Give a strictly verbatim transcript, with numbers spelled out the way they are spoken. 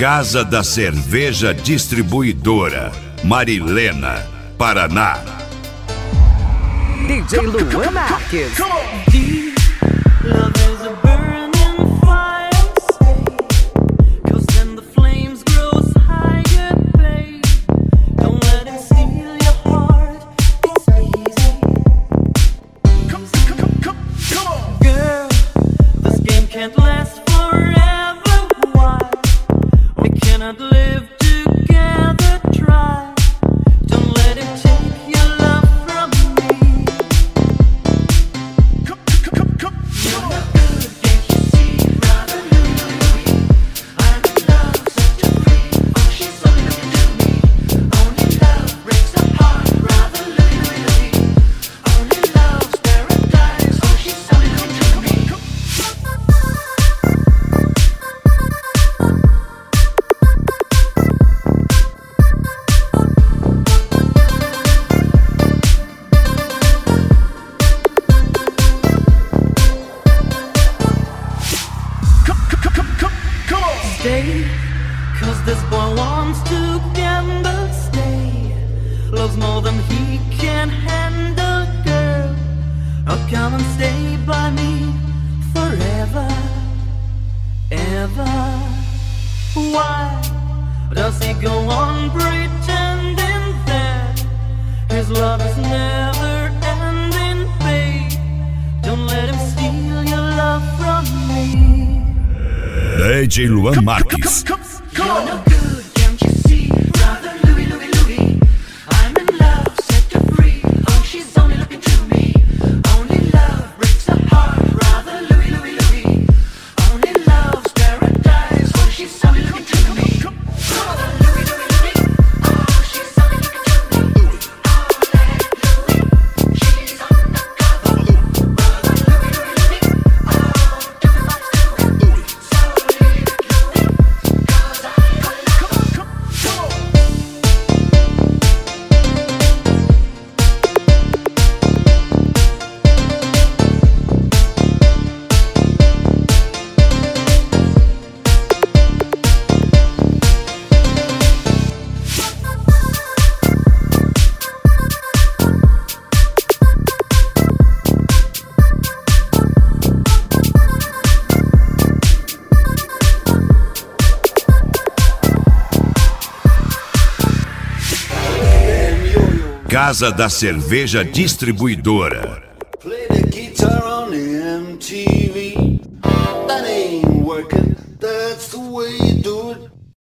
Casa da Cerveja Distribuidora, Marilena, Paraná. D J Luan Marques. Can't last forever. Why? We cannot live together. Try. Don't let him take your love from me. Come, come, come, come. You're no good, can't you see? Rather Louie, Louie. I'm in love, set her free. Oh, she's only looking to me. Only love breaks the heart. Rather Louie, Louie, Louie. Only love's paradise. Oh, she's only looking to me. Stay, cause this boy wants to gamble. Stay, loves more than he can handle, girl. Oh, come and stay by me forever, ever. Why does he go on pretending that his love is never ending, babe? Don't let him steal your love from me. D J Luan Marques. You're no good, can't you see? Rather Louie, Louie, Louie. I'm in love, set her free. Oh, she's only looking to me. Only love breaks the heart. Rather Louie, Louie, Louie. Only love's paradise. Oh, she's only looking to me. Rather Louie, Louie, Louie. Oh, she's only looking to me. Only Louie, she's undercover. Rather Louie, Louie, Louie. Oh, do it like do it. So leave it, Louie. Cause I got love. Casa da Cerveja Distribuidora. Play the guitar on the M T V. That ain't working, that's the way you do it.